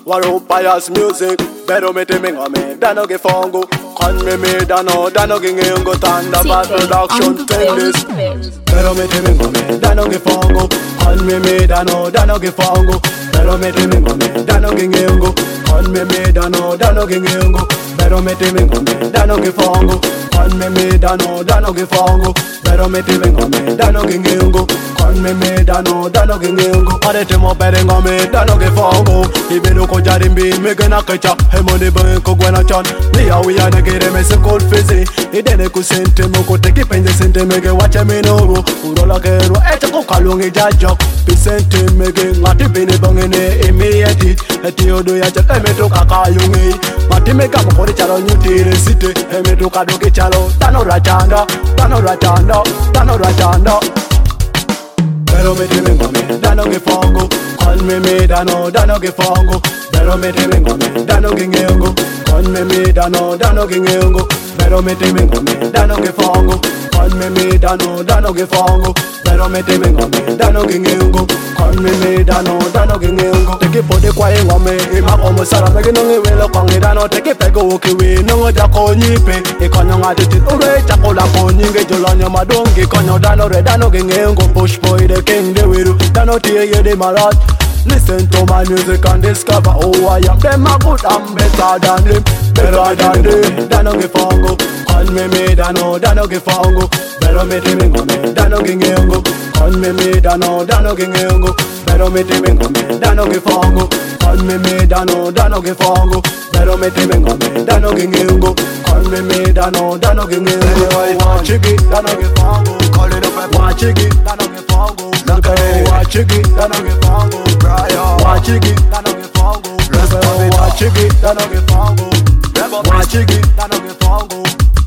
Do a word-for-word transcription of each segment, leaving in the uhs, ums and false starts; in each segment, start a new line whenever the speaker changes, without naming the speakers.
Waro pious music, pero me temen a me, dano que fongo. Con me me dano, dano que ngengo tanda bad production tennis. Pero me temen a me, dano que fongo. Con me me dano, dano que fongo. Pero me temen a me, dano que ngengo. Con me me dano, dano que ngengo. Pero me temen a me, dano que fongo. Con me me dano, dano que fongo. Pero me temen a me, dano que ngengo. Con me me dano, dano que ngengo. Arete mo perengo me, dano que fongo. Ibero ko jarimbi, me gena kecha. Hemone ben ko gwena chan. Ni ya we ane kere me se cold fizzy. Idene ku sente mo ko teki penje sente me ge wache me no. Urola kero eche ko kalungi jajo. Pisente me ge ngati bini bangene immediate. Eti odo ya chak eme to kakayungi. Mati me kama kore chalo nyutire site. Eme to kadoki chalo. Dano rachanda, dano rachanda, dano rachanda. Pero me temen a me, dano que fongo. Con me me dano, dano que fongo. Pero me temen a me, dano que ngengo. Con me me dano, dano que ngengo. Pero me temen a me, dano que fongo. Con me me dano, dano que fongo. Pero me temen a me, dano que ngengo. Con me me dano, dano que ngengo. Te que pode kwa engo me, ima como sara me que no me velo con el dano. Te que pego o que we, no ya konyipe. E konyo ngati tit ure chakola konyinge jolanya madongi. Konyo dano re dano que ngengo. Push boy the king the wiru, dano tie ye de marat. Listen to my music and discover who I am. Them are good, I'm better than them, better than them. Dano que fongo, con me me dano, dano que fongo. Pero me temen a me, dano que ngengo. Con me me dano, dano que ngengo. Pero me temen a me, dano que fongo. Con me me dano, dano que fongo. Pero me temen a me, dano que ngengo. Con me me dano, dano que ngengo. Watch it, dano que fongo. Call it up, watch it, dano que fongo. Watch it, dano que fongo. Watch it, dano que fongo. Watch it, dano que fongo. Watch it, dano que fongo.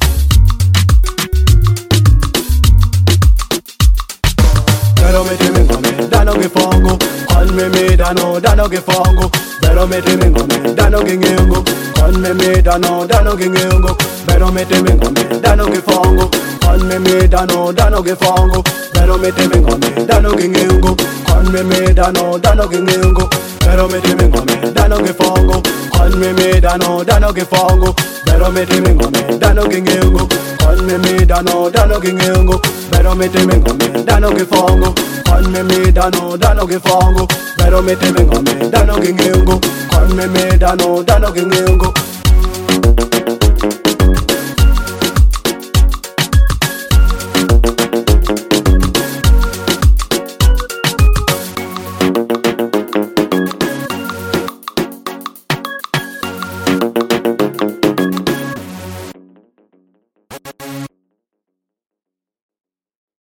Pero me temen a me, dano que fongo. Con me me dano, dano que fongo. Pero me temen a me, dano que ngengo. Con me me dano, dano que ngengo. Pero me temen a me, dano que fongo. Con me me dano, dano que fongo. Pero me temen a me, dano que ngengo. Con me me dano, dano que ngengo. Pero me temen a me, dano que fongo. Con me me dano, dano que fongo. Pero me temen a me, dano que ngengo. Con me me dano, dano que ngengo. Pero me temen a me, dano que fongo. Con me me dano, dano que fongo. Pero me temen a me, dano que ngengo. Con me me dano, dano que ngengo.